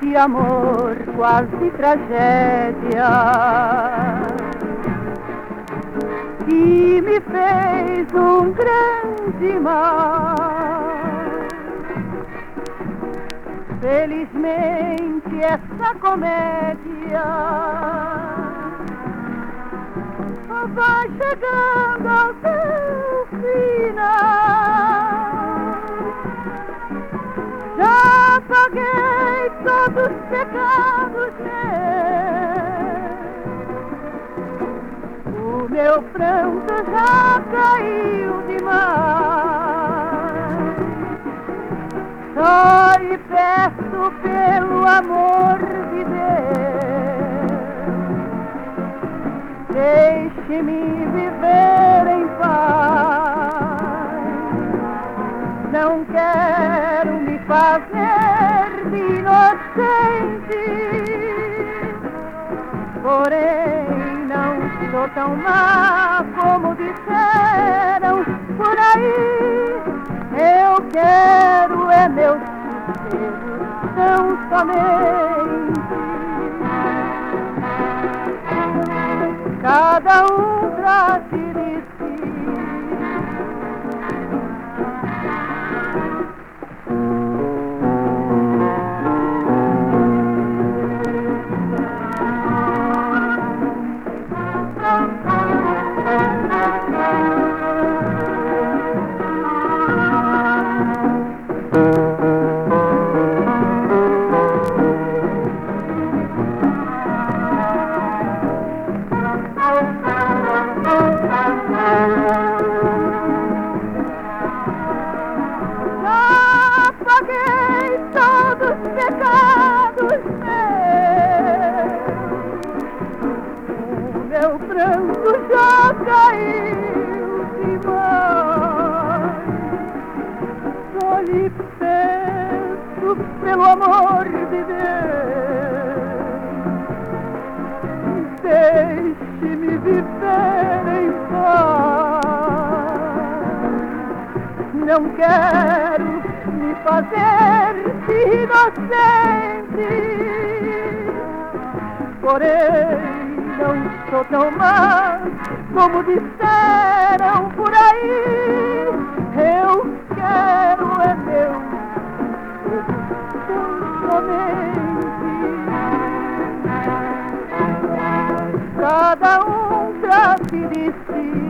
de amor, quase tragédia, que me fez um grande mal. Felizmente essa comédia vai chegando ao seu final. Já paguei todos os pecados meus, o meu pranto já caiu demais. Só lhe peço pelo amor de Deus, deixe-me viver em paz. Não quero me fazer de inocente, porém não sou tão má como disseram por aí. Eu quero é meu sossego, tão somente. Cada um trate de si. Já paguei todos os pecados meus, o meu pranto já caiu demais. Só lhe peço pelo amor de Deus, deixe-me viver em paz. Não quero me fazer de inocente, porém não sou tão má como disseram por aí. Eu quero é meu somente. Cada um trate de si.